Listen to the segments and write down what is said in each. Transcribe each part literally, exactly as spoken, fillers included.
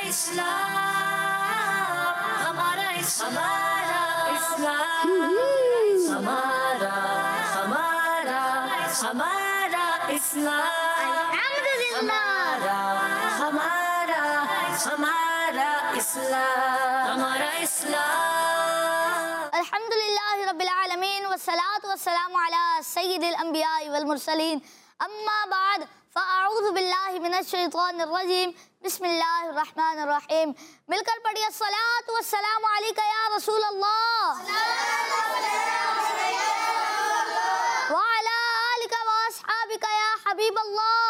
इस्लाम, हमारा हमारा इस्लाम, हमारा हमारा हमारा इस्लाम, हमारा हमारा हमारा इस्लाम, हमारा इस्लाम। अल्हम्दुलिल्लाहि रब्बिल आलमीन वस्सलातु वस्सलामु अला सय्यिदिल अंबिया वल मुरसलीन, अम्मा बाद फ़अऊज़ु बिल्लाहि मिनश शैतानिर रजीम, बिस्मिल्लाहिर रहमानिर रहीम। मिलकर पढ़िए सलातु वस्सलामु अलैका या रसूल अल्लाह व अला आलिका व अस्हाबिका या हबीब अल्लाह,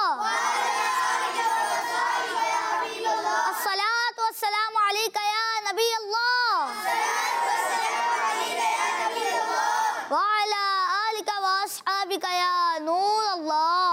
अस्सलातु वस्सलामु अलैका या नबी अल्लाह व अला आलिका व अस्हाबिका या नूर अल्लाह।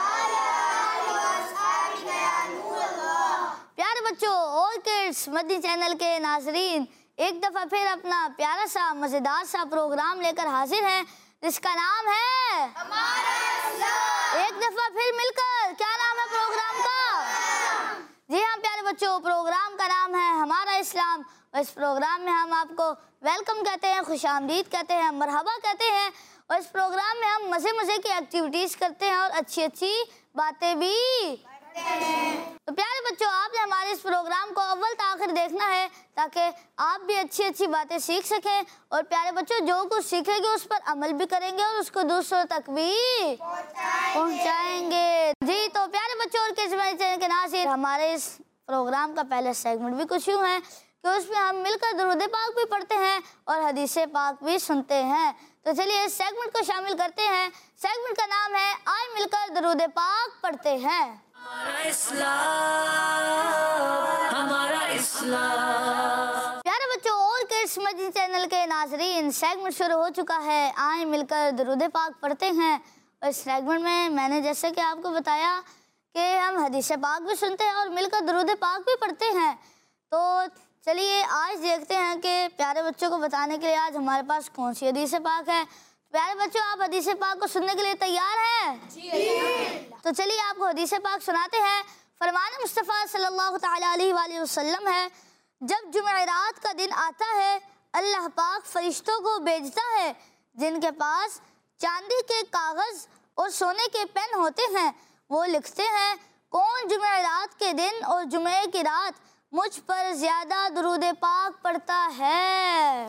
प्यारे बच्चों और किड्स मदनी चैनल के नाजरीन, एक दफ़ा फिर अपना प्यारा सा मज़ेदार सा प्रोग्राम लेकर हाजिर हैं जिसका नाम है हमारा इस्लाम। एक दफ़ा फिर मिलकर क्या नाम है प्रोग्राम का? जी हाँ प्यारे बच्चों, प्रोग्राम का नाम है हमारा इस्लाम। और इस प्रोग्राम में हम आपको वेलकम कहते हैं, खुशामदीद कहते हैं, मरहबा कहते हैं। और इस प्रोग्राम में हम मज़े मज़े की एक्टिविटीज़ करते हैं और अच्छी अच्छी बातें भी। तो प्यारे बच्चों, आपने हमारे इस प्रोग्राम को अव्वल तक आखिर देखना है ताकि आप भी अच्छी अच्छी बातें सीख सकें। और प्यारे बच्चों, जो कुछ सीखेंगे उस पर अमल भी करेंगे और उसको दूसरों तक भी पहुंचाएंगे। जी तो प्यारे बच्चों और किस चैनल के नाज़रीन, हमारे इस प्रोग्राम का पहला सेगमेंट भी कुछ यूँ है कि उसमें हम मिलकर दरूद पाक भी पढ़ते हैं और हदीस पाक भी सुनते हैं। तो चलिए इस सेगमेंट को शामिल करते हैं। सेगमेंट का नाम है आए मिलकर दरूद पाक पढ़ते हैं। हमारा इस्लाम, हमारा इस्लाम। प्यारे बच्चों और किड्स मदनी चैनल के नाजरीन, सेगमेंट शुरू हो चुका है आए मिलकर दरूद पाक पढ़ते हैं। और इस सेगमेंट में मैंने जैसे कि आपको बताया कि हम हदीस पाक भी सुनते हैं और मिलकर दरूद पाक भी पढ़ते हैं। तो चलिए आज देखते हैं कि प्यारे बच्चों को बताने के लिए आज हमारे पास कौन सी हदीस पाक है। प्यारे बच्चों, आप हदीस पाक को सुनने के लिए तैयार हैं? जी। तो चलिए आपको हदीस पाक सुनाते हैं। फरमान मुस्तफ़ा सल्लल्लाहु तआला अलैहि वसल्लम है, जब जुमेरात का दिन आता है अल्लाह पाक फरिश्तों को भेजता है जिनके पास चांदी के कागज़ और सोने के पेन होते हैं। वो लिखते हैं कौन जुमेरात के दिन और जुमे की रात मुझ पर ज़्यादा दुरूद पाक पढ़ता है।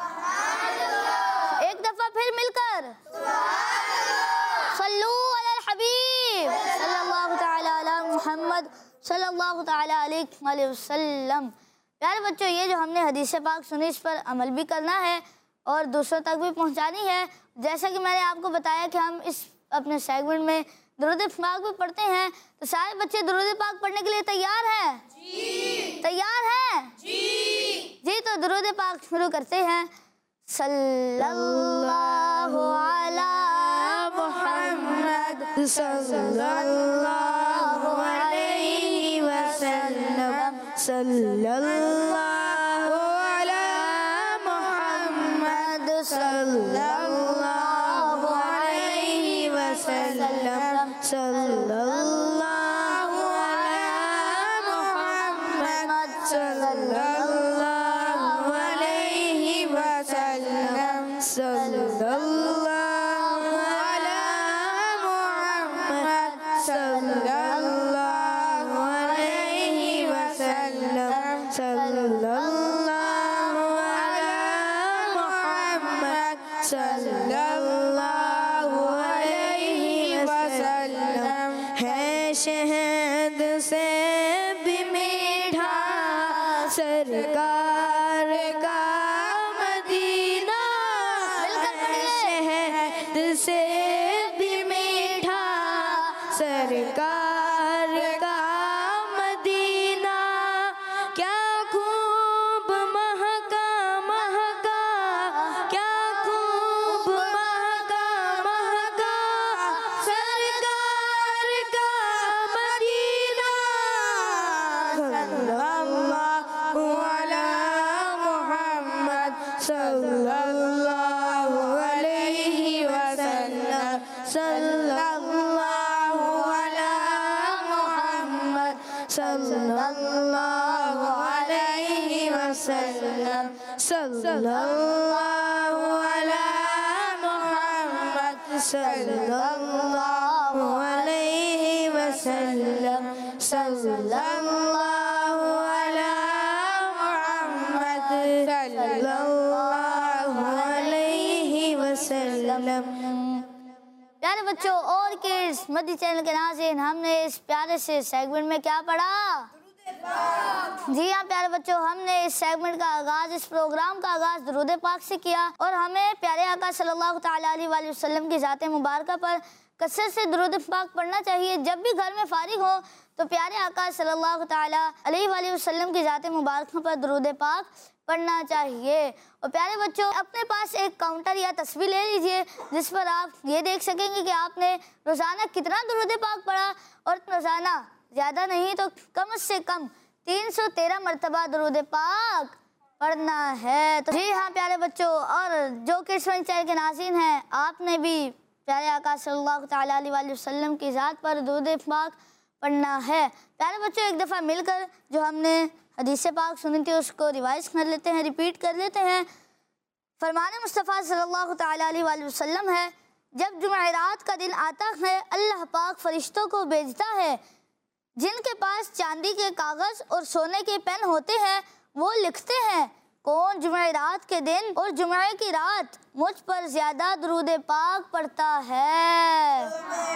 एक दफ़ा फिर मिलकर सल्लू अलल हबीब सल्लल्लाहु तआला अला मुहम्मद सल्लल्लाहु तआला अलैहि वसल्लम। प्यारे बच्चों, ये जो हमने हदीस पाक सुनी इस पर अमल भी करना है और दूसरों तक भी पहुंचानी है। जैसा कि मैंने आपको बताया कि हम इस अपने सेगमेंट में दुरूद पाक भी पढ़ते हैं। तो सारे बच्चे दुरूद पाक पढ़ने के लिए तैयार हैं? जी। तैयार हैं? जी। जी तो दुरूद पाक शुरू करते हैं। सल्लल्लाहु अला मुहम्मद सल्लल्लाहु अलैहि वसल्लम, सल्लल्लाहु अला मुहम्मद सल्लल्लाहु अलैहि वसल्लम, सल्लल्लाहु अला मुहम्मद सल्लल्लाहु अलैहि वसल्लम, सल्लल्लाहु अला मुहम्मद सल्लल्लाहु अलैहि वसल्लम, सल्लल्लाहु अला मुहम्मद सल्लल्लाहु अलैहि वसल्लम। है शहद से भी मीठा सरकार का मदीना, शहद से भी मीठा सरकार का मदीना। क्या खूब महका महका, क्या खूब महका महका सरकार का मदीना। सल्लल्लाहु अला मुहम्मद सल्लल्लाहु अलैहि वसल्लम, सल्लल्लाहु अला मुहम्मद सल्लल्लाहु वसल्लम सल्लल्लाहु अला मुहम्मद सल्लल्लाहु अलैहि वसल्लम सल्लल्लाहु अला मुहम्मद सल्लल्लाहु अलैहि वसल्लम। प्यारे बच्चों और किड्स मदी चैनल के नाज़रीन, हमने इस प्यारे से सेगमेंट में क्या पढ़ा? जी हाँ प्यारे बच्चों, हमने इस सेगमेंट का आगाज, इस प्रोग्राम का आगाज दुरूद पाक से किया और हमें प्यारे आका सल्लल्लाहु तआला अलैहि वसल्लम की ज़ात मुबारका पर कसरत से दुरूद पाक पढ़ना चाहिए। जब भी घर में फारिग हो तो प्यारे आका सल्लल्लाहु तआला अलैहि वसल्लम की ज़ात मुबारका पर दुरूद पाक पढ़ना चाहिए। और प्यारे बच्चों, अपने पास एक काउंटर या तस्वीर ले लीजिए जिस पर आप ये देख सकेंगे कि आपने रोज़ाना कितना दुरूद पाक पढ़ा, और रोज़ाना ज़्यादा नहीं तो कम से कम तीन सौ तेरह मरतबा दुरूद पाक पढ़ना है। तो जी हाँ प्यारे बच्चों, और जो किड्स मदी चैनल के नाज़रीन हैं, आपने भी प्यारे आका सल्लल्लाहु तआला अलैहि वसल्लम की ज़ात पर दुरूद पाक पढ़ना है। प्यारे बच्चों, एक दफ़ा मिलकर जो हमने हदीस पाक सुनी थी उसको रिवाइज कर लेते हैं, रिपीट कर लेते हैं। फरमाने मुस्तफ़ा सल्लल्लाहु तआला अलैहि वसल्लम है, जब जुमेरात का दिन आता है अल्लाह पाक फरिश्तों को भेजता है, जिनके पास चांदी के कागज़ और सोने के पेन होते हैं, वो लिखते हैं कौन जुमेरात के दिन और जुमे की रात मुझ पर ज़्यादा दुरूद पाक पढ़ता है।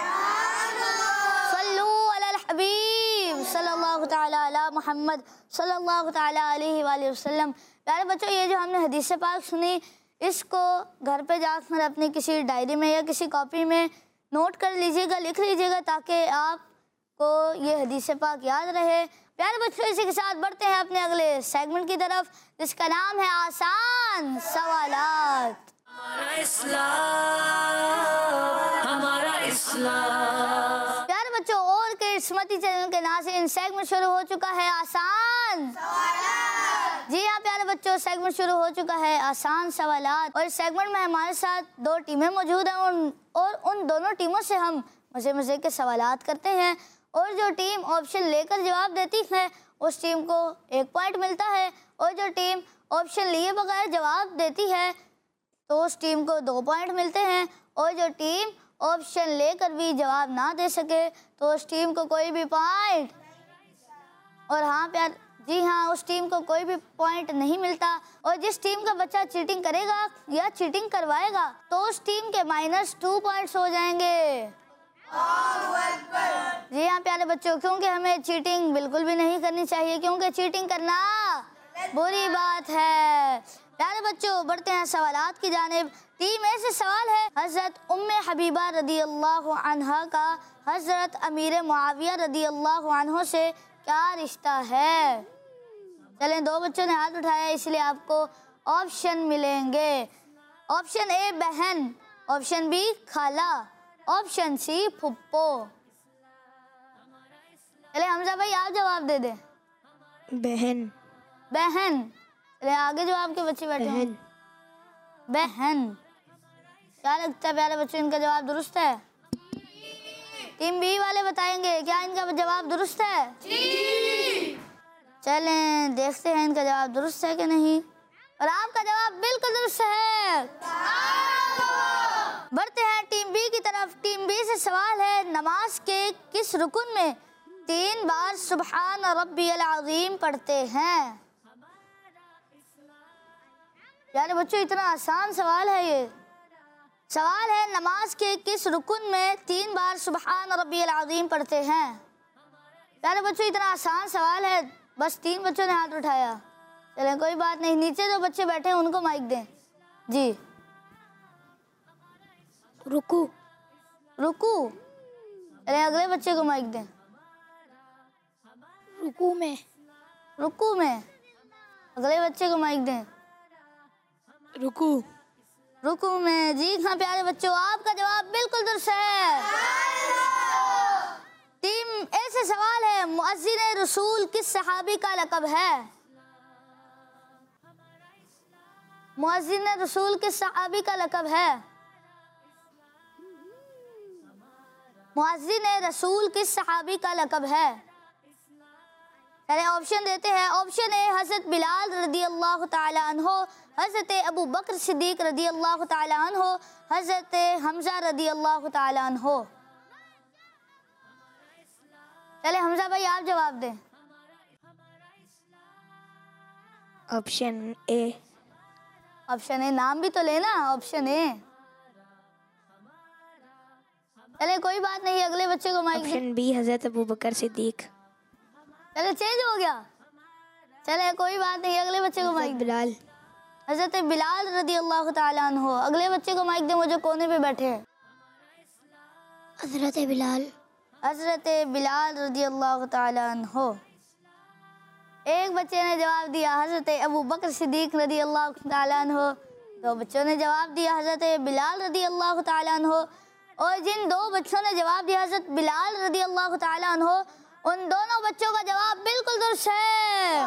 सल्लू अलल हबीब सल्लल्लाहु तआला अला मुहम्मद सल्लल्लाहु तआला अलैहि वसल्लम। प्यारे बच्चों, ये जो हमने हदीस पाक सुनी, इसको घर पे जाकर अपनी किसी डायरी में या किसी कॉपी में नोट कर लीजिएगा, लिख लीजिएगा, ताकि आपको ये हदीस पाक याद रहे। प्यारे बच्चों, इसी के साथ बढ़ते हैं अपने अगले सेगमेंट की तरफ, जिसका नाम है आसान सवालात। हमारा इस्लाम, हमारा इस्लाम। प्यारे बच्चों और के स्मृति चैनल के नाज़रीन, सेगमेंट शुरू हो चुका है आसान सवालात। जी हाँ प्यारे बच्चों, सेगमेंट शुरू हो चुका है आसान सवालात, और इस सेगमेंट में हमारे साथ दो टीमें मौजूद हैं और, और उन दोनों टीमों से हम मज़े मज़े के सवालात करते हैं, और जो टीम ऑप्शन लेकर जवाब देती है उस टीम को एक पॉइंट मिलता है, और जो टीम ऑप्शन लिए बगैर जवाब देती है तो उस टीम को दो पॉइंट मिलते हैं, और जो टीम ऑप्शन लेकर भी जवाब ना दे सके तो उस टीम को कोई भी पॉइंट, और हाँ प्यार जी हाँ, उस टीम को कोई भी पॉइंट नहीं मिलता। और जिस टीम का बच्चा चीटिंग करेगा या चीटिंग करवाएगा तो उस टीम के माइनस टू पॉइंट्स हो जाएंगे। जी हाँ प्यारे बच्चों, क्योंकि हमें चीटिंग बिल्कुल भी नहीं करनी चाहिए, क्योंकि चीटिंग करना बुरी बात है। प्यारे बच्चों, बढ़ते हैं सवालात की जानिब। टीम ए से सवाल है, हज़रत उम्मे हबीबा रदी अल्लाह अन्हा का हज़रत अमीर मुआविया रदी अल्लाह अन्हो से क्या रिश्ता है? चलें, दो बच्चों ने हाथ उठाया इसलिए आपको ऑप्शन मिलेंगे। ऑप्शन ए बहन, ऑप्शन बी खाला, ऑप्शन सी फुप्पो। चले हमजा भाई आप जवाब दे दे। बहन। बहन। चले आगे जो आपके बच्चे बैठे हैं, बहन। क्या लगता है प्यारे बच्चों, इनका जवाब दुरुस्त है? टीम बी वाले बताएंगे क्या इनका जवाब दुरुस्त है? जी। चलें देखते हैं इनका जवाब दुरुस्त है कि नहीं, और आपका जवाब बिल्कुल दुरुस्त है। बढ़ते हैं टीम बी की तरफ। टीम बी से सवाल है, नमाज के किस रुकुन में तीन बार सुबहान रब्बियल अज़ीम पढ़ते हैं? यार बच्चों, इतना आसान सवाल है ये। सवाल है, नमाज के किस रुकुन में तीन बार सुबहान रब्बियल अज़ीम पढ़ते हैं? यार बच्चों, इतना आसान सवाल है, बस तीन बच्चों ने हाथ उठाया। चलें कोई बात नहीं, नीचे जो बच्चे बैठे हैं उनको माइक दें। जी। रुकू। रुकू। चलें अगले बच्चे को माइक दें। रुकू में। रुकू में। अगले बच्चे को माइक दें। रुकू। रुकू में। जी हाँ प्यारे बच्चों, आपका जवाब बिल्कुल दुरुस्त है। टीम ए से सवाल है, मुअज्जिन रसूल किस सहाबी का लक़ब है? मुअज्जिन रसूल किस सहाबी का लक़ब है? मुअज्जिन रसूल किस सहाबी का लक़ब है? चले ऑप्शन देते हैं। ऑप्शन ए हज़रत बिलाल रदी अल्लाह ताला अन्हो, हज़रत अबू बकर सिद्दीक रदी अल्लाह ताला अन्हो, हज़रत हमज़ा रदी अल्लाह ताला अन्हो। चले हमज़ा भाई आप जवाब दें। Option A. ऑप्शन ए, नाम भी तो लेना। Option A. चले कोई बात नहीं, अगले बच्चे को माइक। ऑप्शन बी हजरत अबू बकर सिद्दीक। चले चेंज हो गया। चले कोई बात नहीं, अगले बच्चे को माइक। बिलाल। हजरत बिलाल रदी अल्लाह ताला अन्हो। अगले बच्चे को माइक दे, वो जो कोने पे बैठे हैं। हजरत बिलाल। हजरत बिलाल रदी अल्लाह ताला अन्हो। एक बच्चे ने जवाब दिया हजरत अबू बकर सिद्दीक रदी अल्लाह ताला अन्हो। दो बच्चों ने जवाब दिया हजरत बिलाल रदी अल्लाह ताला अन्हो। और जिन दो बच्चों ने जवाब दिया हजरत बिलाल रदी अल्लाह ताला अन्हो, उन दोनों बच्चों का जवाब बिल्कुल दुरुस्त है।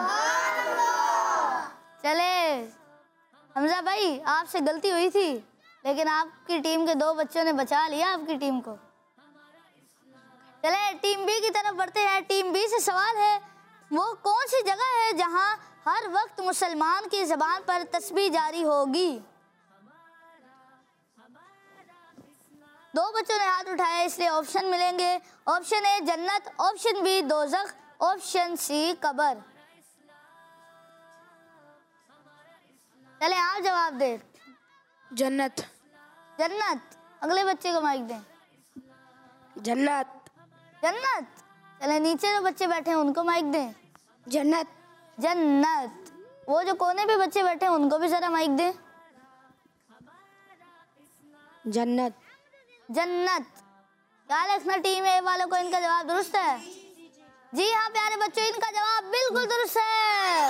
चले हमजा भाई, आपसे गलती हुई थी, लेकिन आपकी टीम के दो बच्चों ने बचा लिया आपकी टीम को। चले टीम बी की तरफ बढ़ते हैं। टीम बी से सवाल है, वो कौन सी जगह है जहां हर वक्त मुसलमान की ज़बान पर तस्बीह जारी होगी? दो बच्चों ने हाथ उठाया, इसलिए ऑप्शन मिलेंगे। ऑप्शन ए जन्नत, ऑप्शन बी दोज़ख, ऑप्शन सी कब्र। चले आप जवाब दे। जन्नत। जन्नत। अगले बच्चे को माइक दें। जन्नत। जन्नत। चले नीचे जो बच्चे बैठे हैं उनको माइक दें। जन्नत। जन्नत। वो जो कोने पे बच्चे बैठे हैं उनको भी जरा माइक दें। जन्नत। जन्नत। क्या रखना टीम ए वालों को, इनका जवाब दुरुस्त है? जी हाँ प्यारे बच्चों, इनका जवाब बिल्कुल दुरुस्त है।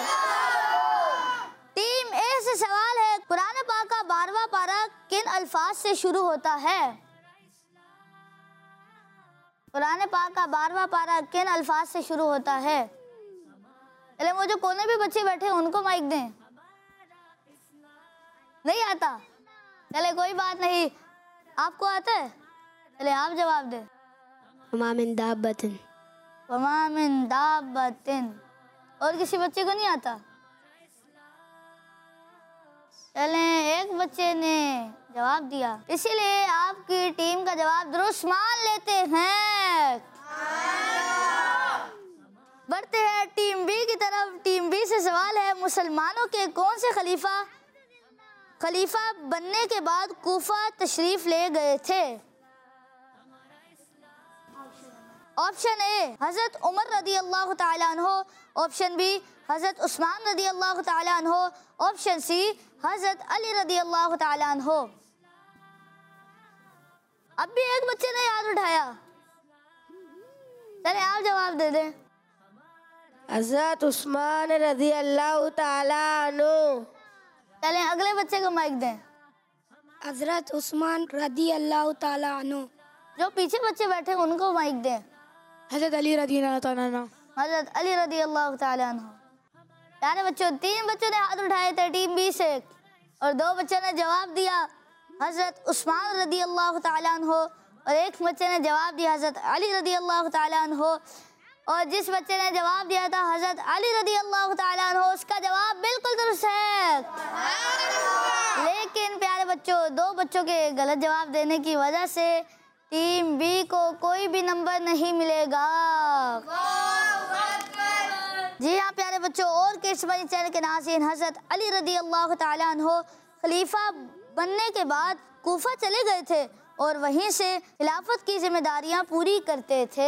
टीम ए से सवाल है, कुरान पाक का बारहवां पारा किन अल्फाज से शुरू होता है? कुरान पाक का बारहवां पारा किन अल्फाज से शुरू होता है? चले वो जो कोने पे बच्चे बैठे हैं उनको माइक दें। नहीं आता? चले कोई बात नहीं, आपको आता है? चले आप जवाब दें। वमा मिन दाब्बतिन। वमा मिन दाब्बतिन। और किसी बच्चे को नहीं आता? चले एक बच्चे ने जवाब दिया, इसीलिए आपकी टीम का जवाब दुरुस्त मान लेते हैं। बढ़ते हैं टीम बी की तरफ। टीम बी से सवाल है, मुसलमानों के कौन से खलीफा खलीफा बनने के बाद कूफा तशरीफ ले गए थे? ऑप्शन ए हजरत उमर रदी अल्लाह ताला अन्हो, ऑप्शन बी हजरत उस्मान रदी अल्लाह ताला अन्हो, ऑप्शन सी हजरत अली रदी अल्लाह ताला अन्हो। अब भी एक बच्चे ने याद उठाया। चले आप जवाब दे दें। हजरत उस्मान रज़ी अल्लाह ताला अन्हु। चले अगले बच्चे को माइक दें। हजरत उस्मान रज़ी अल्लाह ताला अन्हु। जो पीछे बच्चे बैठे हैं उनको माइक दें। हजरत अली रज़ी अल्लाह ताला अन्हु। हजरत अली रदी अल्लाह ताला अन्हु। प्यारे बच्चों, तीन बच्चों ने हाथ उठाए थे टीम बी से, और दो बच्चों ने जवाब दिया हजरत उस्मान रदी अल्लाह ताला अन्हु, और एक बच्चे ने जवाब दिया हजरत अली रदी अल्लाह ताला अन्हु। और जिस बच्चे ने जवाब दिया था हजरत अली रदी अल्लाह ताला अन्हु, उसका जवाब बिल्कुल दुरुस्त है। लेकिन प्यारे बच्चों, दो बच्चों के गलत जवाब देने की वजह से टीम बी को कोई भी नंबर नहीं मिलेगा। जी हाँ प्यारे बच्चों, और किस बनी चैनल के नाज़रीन, हजरत अली रदी अल्लाह ताला अन्हु खलीफा बनने के बाद कूफा चले गए थे और वहीं से खिलाफत की जिम्मेदारियां पूरी करते थे।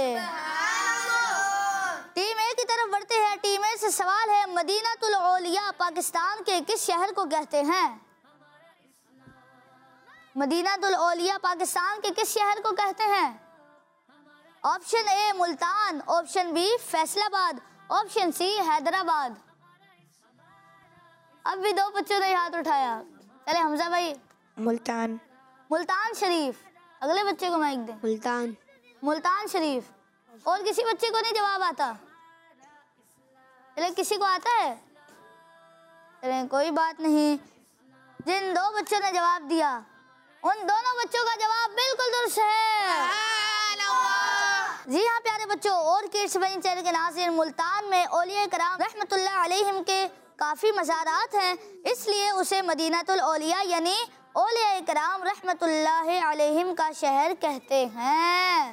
टीम ए की तरफ बढ़ते हैं। टीम ए से सवाल है, मदीनातुल औलिया पाकिस्तान के किस शहर को कहते हैं? मदीनातुल औलिया पाकिस्तान के किस शहर को कहते हैं? Option A Multan, option B Faisalabad, option C Hyderabad. अब भी दो बच्चों ने हाथ उठाया। चले हमजा भाई। मुल्तान। मुल्तान शरीफ। अगले बच्चे को माइक दें। मुल्तान। मुल्तान शरीफ। और किसी बच्चे को नहीं जवाब आता? चले किसी को आता है? चले कोई बात नहीं, जिन दो बच्चों ने जवाब दिया उन दोनों बच्चों का जवाब बिल्कुल दुरुस्त है। जी हाँ प्यारे बच्चों और किड्स बनी चैनल के नाज़रीन, मुल्तान में औलिया कराम रहमतुल्लाह अलैहिम के काफ़ी मज़ारात हैं, इसलिए उसे मदीनातुल औलिया यानी औलिया कराम रहमतुल्लाह अलैहिम का शहर कहते हैं।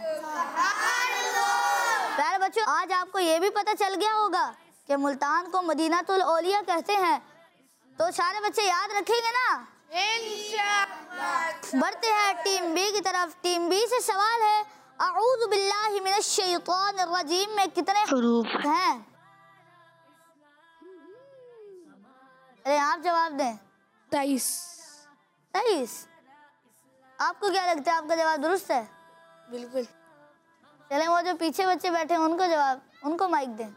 प्यारे बच्चों, आज आपको ये भी पता चल गया होगा कि मुल्तान को मदीनातुल औलिया कहते हैं, तो सारे बच्चे याद रखेंगे ना? इंशाअल्लाह। बढ़ते हैं टीम बी की तरफ। टीम बी से सवाल है, अऊज़ु बिल्लाहि मिनश शैतानिर रजीम में कितने हुरूफ हैं? अरे आप जवाब दें। तेईस। तेईस। आपको क्या लगता है, आपका जवाब दुरुस्त है? बिल्कुल। चलें, वो जो पीछे बच्चे बैठे हैं उनको जवाब, उनको माइक दें।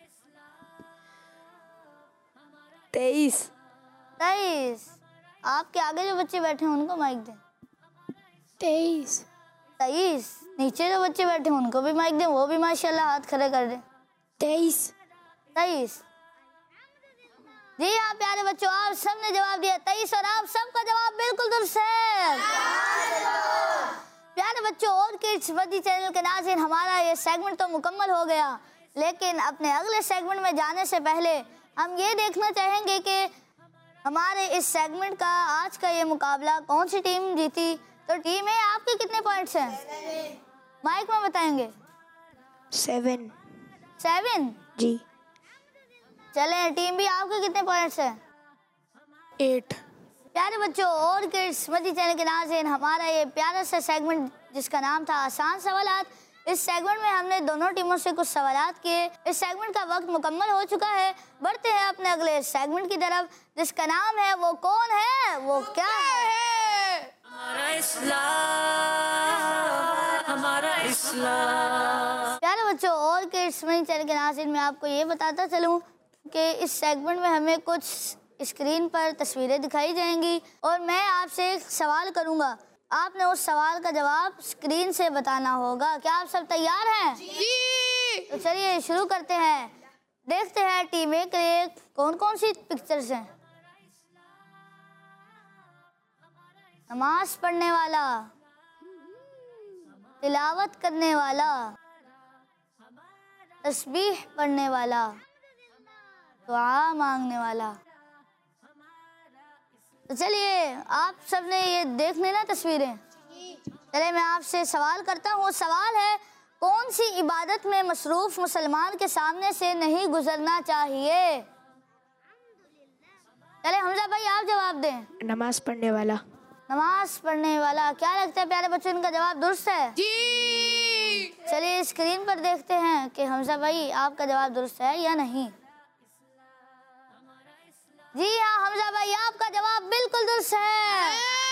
तेईस। तेईस। आपके आगे जो बच्चे बैठे हैं उनको माइक दें। तेईस। तेईस। नीचे जो बच्चे बैठे हैं उनको भी माइक दें, वो भी माशाल्लाह हाथ खड़े कर दें। तेईस। तेईस। जी हाँ प्यारे बच्चों, आप सबने जवाब दिया तेईस, और आप सबका जवाब बिल्कुल दुरुस्त है। प्यारे बच्चों और किड्स बदी चैनल के नाज़रीन, हमारा ये सेगमेंट तो मुकम्मल हो गया, लेकिन अपने अगले सेगमेंट में जाने से पहले हम ये देखना चाहेंगे कि हमारे इस सेगमेंट का आज का ये मुकाबला कौन सी टीम जीती। तो टीम है आपके कितने पॉइंट्स हैं? माइक में बताएंगे। सेवन। सेवन। जी। चलें, टीम भी आपके कितने पॉइंट्स हैं? एट। प्यारे बच्चों और किड्स मदी चैनल के नाज़रीन, हमारा ये प्यारा सा सेगमेंट जिसका नाम था आसान सवालात, इस सेगमेंट में हमने दोनों टीमों से कुछ सवालात किए। इस सेगमेंट का वक्त मुकम्मल हो चुका है। बढ़ते हैं अपने अगले सेगमेंट की तरफ जिसका नाम है वो कौन है वो क्या है। हमारा इस्लाम, हमारा इस्लाम। प्यारे बच्चों और किड्स मदी चैनल के नाज़रीन, मैं आपको ये बताता चलूँ कि इस सेगमेंट में हमें कुछ स्क्रीन पर तस्वीरें दिखाई जाएंगी और मैं आपसे एक सवाल करूंगा, आपने उस सवाल का जवाब स्क्रीन से बताना होगा। क्या आप सब तैयार हैं? जी। तो चलिए शुरू करते हैं। देखते हैं टीम ए के लिए कौन कौन सी पिक्चर्स हैं। नमाज पढ़ने वाला, तिलावत करने वाला, तस्बीह पढ़ने वाला, दुआ मांगने वाला। तो चलिए आप सबने ये देख ली ना तस्वीरें। चलिए मैं आपसे सवाल करता हूँ। सवाल है, कौन सी इबादत में मसरूफ मुसलमान के सामने से नहीं गुजरना चाहिए? चलिए हमजा भाई आप जवाब दें। नमाज पढ़ने वाला। नमाज पढ़ने वाला। क्या लगता है प्यारे बच्चों, इनका जवाब दुरुस्त है? जी। चलिए स्क्रीन पर देखते हैं कि हमजा भाई आपका जवाब दुरुस्त है या नहीं। जी हाँ हमजा भाई, आपका जवाब बिल्कुल दुरुस्त है।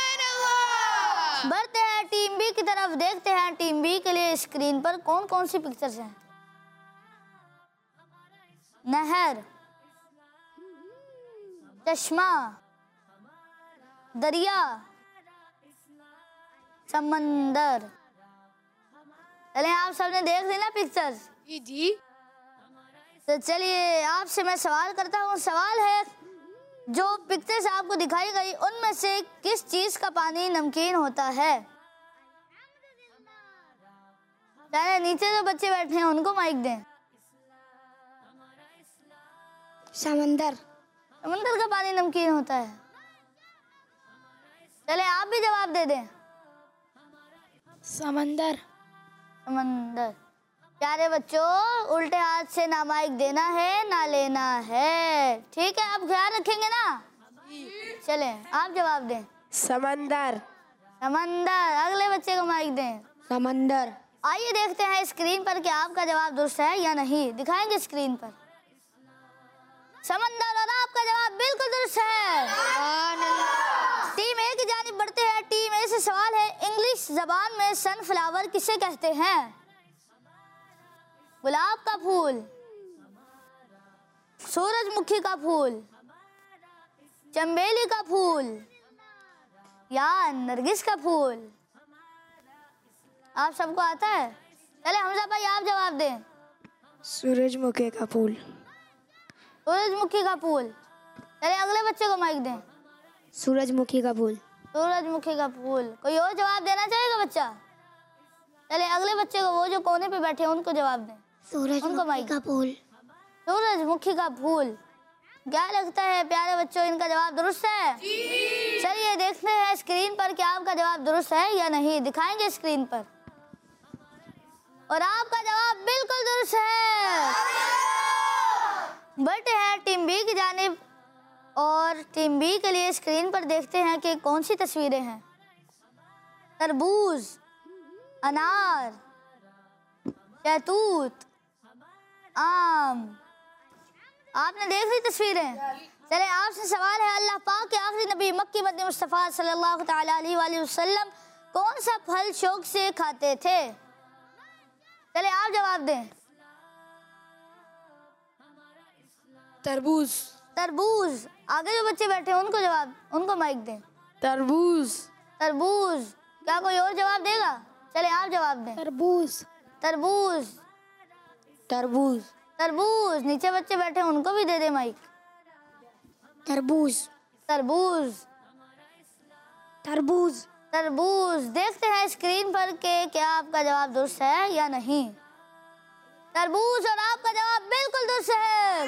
बढ़ते हैं टीम बी की तरफ। देखते हैं टीम बी के लिए स्क्रीन पर कौन कौन सी पिक्चर्स हैं। नहर, चश्मा, दरिया, समंदर। चले आप सबने देख ली ना पिक्चर्स? जी जी। तो चलिए आपसे मैं सवाल करता हूँ। सवाल है, जो पिक्चर्स आपको दिखाई गई उनमें से किस चीज का पानी नमकीन होता है? पहले नीचे जो बच्चे बैठे हैं उनको माइक दें। समंदर। समंदर का पानी नमकीन होता है। चले आप भी जवाब दे दें। समंदर। समंदर। प्यारे बच्चों उल्टे हाथ से ना माइक देना है ना लेना है, ठीक है? आप ख्याल रखेंगे ना? चले आप जवाब दें। समंदर। समंदर। अगले बच्चे को माइक दें। समंदर। आइए देखते हैं स्क्रीन पर कि आपका जवाब दुरुस्त है या नहीं। दिखाएंगे स्क्रीन पर। समंदर, और आपका जवाब बिल्कुल दुरुस्त है। टीम ए की जानिब बढ़ते हैं। टीम ए से सवाल है, इंग्लिश जबान में सनफ्लावर किसे कहते हैं? गुलाब का फूल, सूरजमुखी का फूल, चंबेली का फूल या नरगिस का फूल? आप सबको आता है? चले हमजा भाई आप जवाब दें। सूरजमुखी का फूल। सूरजमुखी का फूल। चले अगले बच्चे को माइक दें। सूरजमुखी का फूल। सूरजमुखी का फूल। कोई और जवाब देना चाहेगा बच्चा? चले अगले बच्चे को, वो जो कोने पे बैठे हैं उनको जवाब दें। सूरजमुखी का फूल। सूरजमुखी का फूल। क्या लगता है प्यारे बच्चों, इनका जवाब दुरुस्त है? चलिए देखते हैं स्क्रीन पर कि आपका जवाब दुरुस्त है या नहीं। दिखाएंगे स्क्रीन पर, और आपका जवाब बिल्कुल दुरुस्त है। बढ़ते हैं टीम बी की जानिब, और टीम बी के लिए स्क्रीन पर देखते हैं कि कौन सी तस्वीरें हैं। तरबूज, अनार, शहतूत, आम। आपने देख ली तस्वीरें? चले आपसे सवाल है, अल्लाह पाक के आखिरी नबी मक्की मदनी मुस्तफ़ा सल्लल्लाहु तआला अलैहि वसल्लम कौन सा फल शौक से खाते थे? चले आप जवाब दें। तरबूज। तरबूज। आगे जो बच्चे बैठे हैं उनको जवाब, उनको माइक दें। तरबूज। तरबूज। क्या कोई और जवाब देगा? चले आप जवाब दें। तरबूज। तरबूज। तरबूज। तरबूज। नीचे बच्चे बैठे हैं उनको भी दे दे माइक। तरबूज। तरबूज। तरबूज। तरबूज। देखते हैं स्क्रीन पर के क्या आपका जवाब दुरुस्त है या नहीं। तरबूज, और आपका जवाब बिल्कुल दुरुस्त है।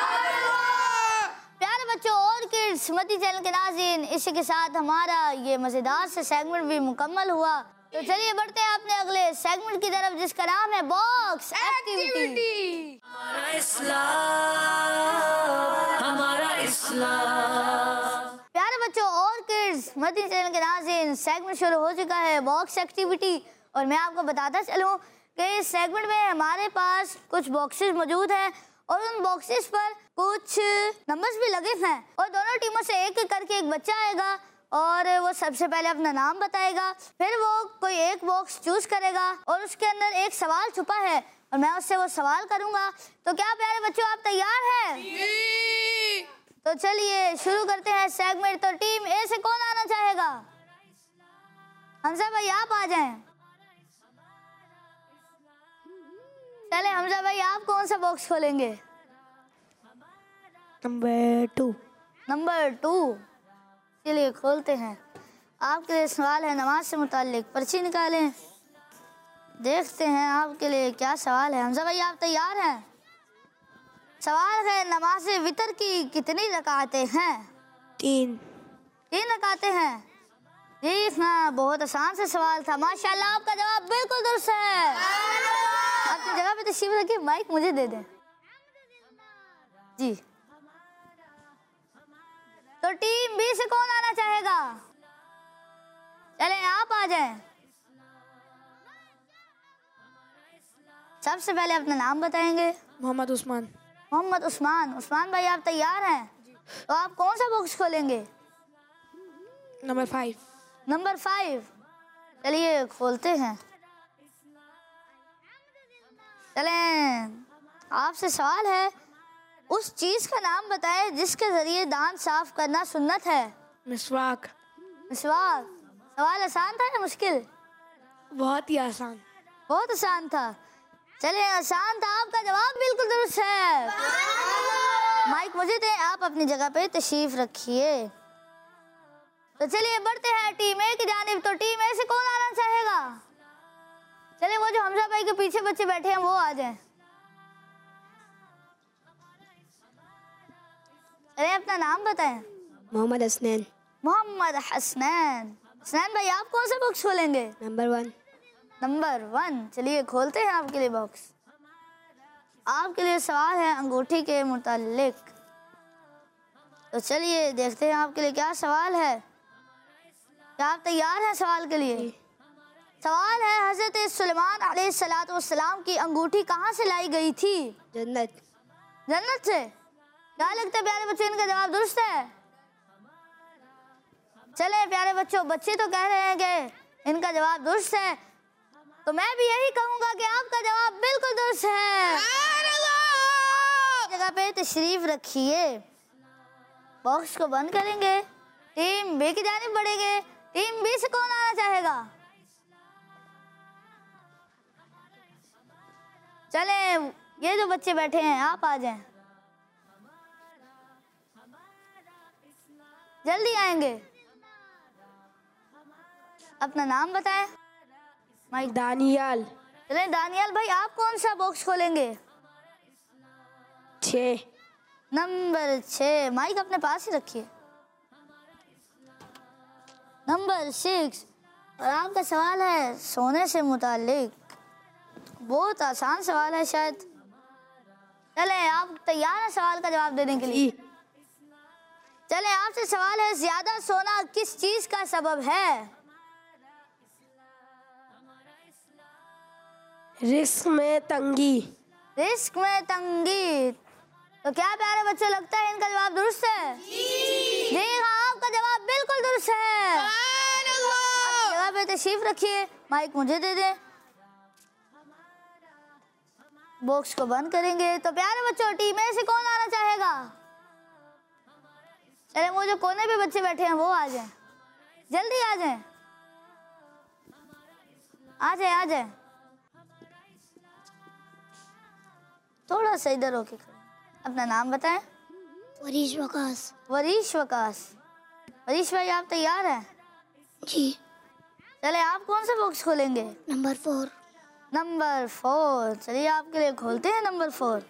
प्यारे बच्चों और किड्स मती चैनल के नाज़रीन, इसी के साथ हमारा ये मज़ेदार से सेगमेंट भी मुकम्मल हुआ। तो चलिए बढ़ते हैं अपने अगले सेगमेंट की तरफ, जिसका नाम है बॉक्स एक्टिविटी। हमारा इस्लाम, हमारा इस्लाम। प्यारे बच्चों और किड्स मती चैनल के नाज़रीन, सेगमेंट शुरू हो चुका है बॉक्स एक्टिविटी। और मैं आपको बताता चलूँ कि इस सेगमेंट में हमारे पास कुछ बॉक्सेस मौजूद हैं, और उन बॉक्सेस पर कुछ नंबर्स भी लगे हैं, और दोनों टीमों से एक एक करके एक बच्चा आएगा, और वो सबसे पहले अपना नाम बताएगा। फिर वो कोई एक बॉक्स चूज करेगा, और उसके अंदर एक सवाल छुपा है, और मैं उससे वो सवाल करूंगा। तो क्या प्यारे बच्चों आप तैयार हैं? तो चलिए शुरू करते हैं सेगमेंट। तो टीम ए से कौन आना चाहेगा? हमजा भाई आप आ जाएं। चले हमजा भाई, आप कौन सा बॉक्स खोलेंगे? Number two. Number two. चलिए खोलते हैं। आपके लिए सवाल है नमाज से मुताल्लिक। पर्ची निकालें, देखते हैं आपके लिए क्या सवाल है। हमजा भाई आप तैयार हैं? सवाल है, नमाज वितर की कितनी रकातें हैं? तीन। तीन रकातें हैं। जी हाँ, बहुत आसान से सवाल था। माशाल्लाह, आपका जवाब बिल्कुल दुरुस्त है। अपनी जगह पे तशरीफ रखिए, माइक मुझे दे दें जी। तो टीम बी से कौन आना चाहेगा? चलें आप आ जाएं। सबसे पहले अपना नाम बताएंगे। मोहम्मद उस्मान। मोहम्मद उस्मान। उस्मान भाई आप तैयार हैं? तो आप कौन सा बॉक्स खोलेंगे? Number five. Number five. चलिए खोलते हैं। चलें आपसे सवाल है, उस चीज का नाम बताएं जिसके जरिए दांत साफ करना सुन्नत है। मिसवाक। मिसवाक। सवाल आसान था या मुश्किल? बहुत ही आसान। बहुत आसान था। चलिए आसान था, आपका जवाब बिल्कुल दुरुस्त है। माइक मुझे दें, आप अपनी जगह पे तशरीफ रखिए। तो चलिए बढ़ते हैं टीम ए की जानिब। तो टीम ए से कौन आना चाहेगा? चलिए वो जो हमजा भाई के पीछे बच्चे बैठे हैं वो आ जाएं। चलिए अपना नाम बताएं। मोहम्मद हसनैन। मोहम्मद हसनैन। हसनैन भाई आप कौन सा बॉक्स खोलेंगे? Number one. Number one. चलिए खोलते हैं आपके लिए बॉक्स। आपके लिए सवाल है अंगूठी के मुताल्लिक। तो चलिए देखते हैं आपके लिए क्या सवाल है। क्या आप तैयार हैं सवाल के लिए? सवाल है, हजरत सुलेमान अलैहिस्सलातु वस्सलाम की अंगूठी कहाँ से लाई गई थी? जन्नत। जन्नत से। क्या लगता है प्यारे बच्चों, इनका जवाब दुरुस्त है? चले प्यारे बच्चों, बच्चे तो कह रहे हैं कि इनका जवाब दुरुस्त है, तो मैं भी यही कहूंगा कि आपका जवाब बिल्कुल दुरुस्त है। जगह पे तशरीफ रखिए। बॉक्स को बंद करेंगे, टीम बी की जानिब बढ़ेंगे। टीम बी से कौन आना चाहेगा? चलें ये जो बच्चे बैठे हैं आप आ जाएं, जल्दी आएंगे। अपना नाम बताएं। माइक। दानियाल। चले दानियाल भाई, आप कौन सा बॉक्स खोलेंगे? छः। नंबर छः। माइक अपने पास ही रखिए। Number six. और आपका सवाल है सोने से मुतालिक। बहुत आसान सवाल है शायद। चले, आप तैयार हैं सवाल का जवाब देने के लिए? चले, आपसे सवाल है, ज्यादा सोना किस चीज का सबब है? रिस्क में तंगी। रिस्क में तंगी। तो क्या प्यारे बच्चों, लगता है इनका जवाब दुरुस्त है? जी हाँ, आपका जवाब बिल्कुल दुरुस्त है। आप जगह पे तशरीफ रखिए। माइक मुझे दे दें। बॉक्स को बंद करेंगे। तो प्यारे बच्चों, टीम में से कौन आना चाहेगा? चले, वो जो कोने पे बच्चे बैठे हैं वो आ जाएं। जल्दी आ जाएं, आ जाएं, आ जाएं। थोड़ा सा इधर होके खड़े। अपना नाम बताएं। वरीश वकास। वरीश वकास। वरीश भाई, आप तैयार हैं? जी। चले, आप कौन सा बॉक्स खोलेंगे? Number four. Number four. चलिए, आपके लिए खोलते हैं नंबर फोर।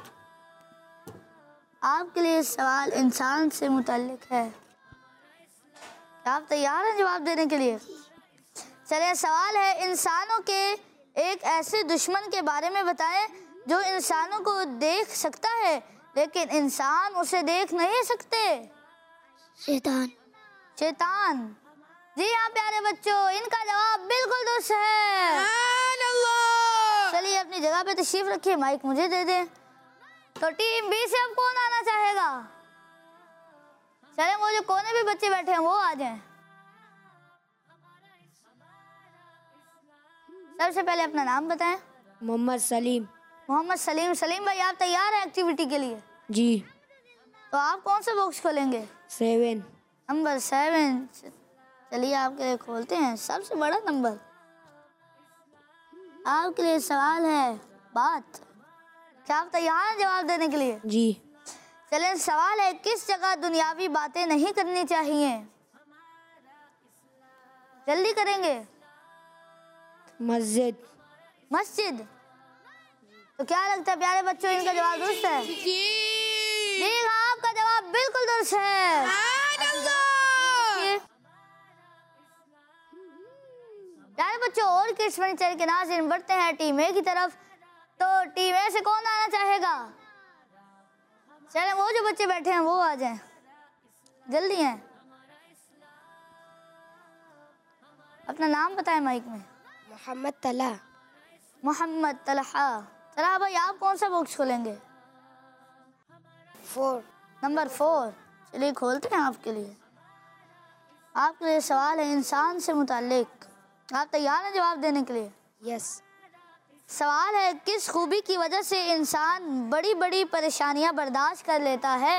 आपके लिए सवाल इंसान से मुताल्लिक है। क्या आप तैयार हैं जवाब देने के लिए? चलिए, सवाल है, इंसानों के एक ऐसे दुश्मन के बारे में बताएं जो इंसानों को देख सकता है लेकिन इंसान उसे देख नहीं सकते। शैतान। शैतान। जी हाँ प्यारे बच्चों, इनका जवाब बिल्कुल दुरुस्त है। चलिए, अपनी जगह पे तशरीफ रखिए। माइक मुझे दे दें। तो टीम बी से अब कौन आना चाहेगा? चले, वो जो कोने पे बच्चे बैठे हैं वो आ जाएं। सबसे पहले अपना नाम बताएं। मोहम्मद सलीम। मोहम्मद सलीम। सलीम भाई, आप तैयार हैं एक्टिविटी के लिए? जी। तो आप कौन सा बॉक्स खोलेंगे? सेवन। Number seven. चलिए, आपके लिए खोलते हैं सबसे बड़ा नंबर। आपके लिए सवाल है बात। क्या आप तैयार हैं जवाब देने के लिए? जी। चलें, सवाल है, किस जगह दुनियावी बातें नहीं करनी चाहिए? जल्दी करेंगे। मस्जिद। मस्जिद। तो क्या लगता है प्यारे बच्चों, इनका जवाब दुरुस्त है? जी हाँ, आपका जवाब बिल्कुल दुरुस्त है। प्यारे बच्चों, और किड्स फर्नीचर के नाज़रीन बढ़ते हैं टीम ए की तरफ। तो टीम ए से कौन आना चाहेगा? चले, वो जो बच्चे बैठे हैं वो आ जाएं। जल्दी हैं। अपना नाम बताएं माइक में। मोहम्मद तला। मोहम्मद तलहा। तलहा भाई, आप कौन सा बॉक्स खोलेंगे? फोर। Number four. चलिए, खोलते हैं आपके लिए। आपके लिए सवाल है इंसान से मुताल्लिक। आप तैयार हैं जवाब देने के लिए? यस। सवाल है, किस खूबी की वजह से इंसान बड़ी बड़ी परेशानियां बर्दाश्त कर लेता है?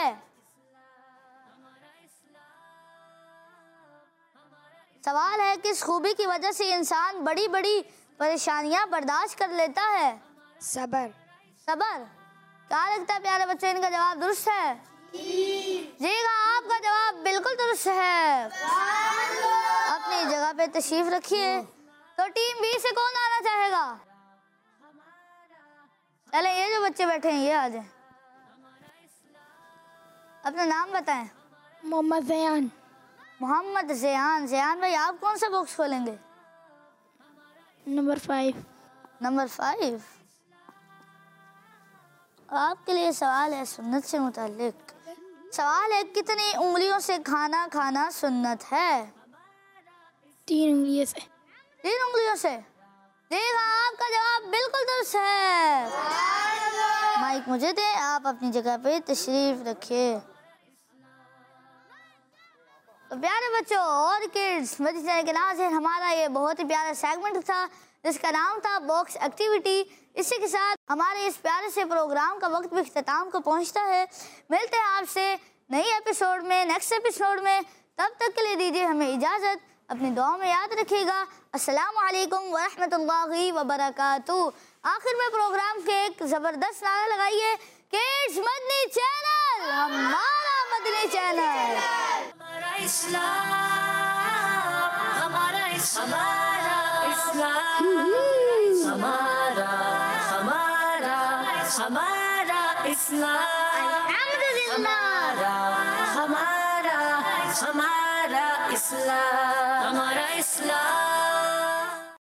सवाल है, किस खूबी की वजह से इंसान बड़ी बड़ी परेशानियां बर्दाश्त कर लेता है? सबर। सबर। क्या लगता है प्यारे बच्चे, इनका जवाब दुरुस्त है? जी हाँ, आपका जवाब बिल्कुल दुरुस्त है। अपनी जगह पे तशरीफ रखिए। तो टीम बी से कौन आना चाहेगा? चले, ये जो बच्चे बैठे हैं ये आ जाएं। अपना नाम बताएं। मोहम्मद ज़यान। मोहम्मद ज़यान। ज़यान भाई, आप कौन सा बॉक्स खोलेंगे? Number five. Number five. आपके लिए सवाल है सुन्नत से मुताल्लिक। सवाल है, कितनी उंगलियों से खाना खाना सुन्नत है? तीन उंगलियों से। तीन उंगलियों से। देखा, आपका जवाब बिल्कुल दुरुस्त है। माइक मुझे दे, आप अपनी जगह पे तशरीफ रखिए। तो प्यारे बच्चों और किड्स मदरसे के नाज़रीन, हमारा ये बहुत ही प्यारा सेगमेंट था जिसका नाम था बॉक्स एक्टिविटी। इसी के साथ हमारे इस प्यारे से प्रोग्राम का वक्त भी इख्तिताम को पहुंचता है। मिलते हैं आपसे नई एपिसोड में, नेक्स्ट एपिसोड में। तब तक के लिए दीजिए हमें इजाज़त। अपनी दुआ में याद रखिएगा। अस्सलामु अलैकुम व रहमतुल्लाहि व बरकातुहू। आखिर में प्रोग्राम के एक ज़बरदस्त नारा लगाइए, किड्स मदनी चैनल, हमारा मदनी चैनल। हमारा इस्लाम, हमारा इस्लाम, हमारा इस्लाम। इस्लाम, हमारा हमारा हमारा इस्लाम, हमारा हमारा हमारा इस्लाम, हमारा इस्लाम,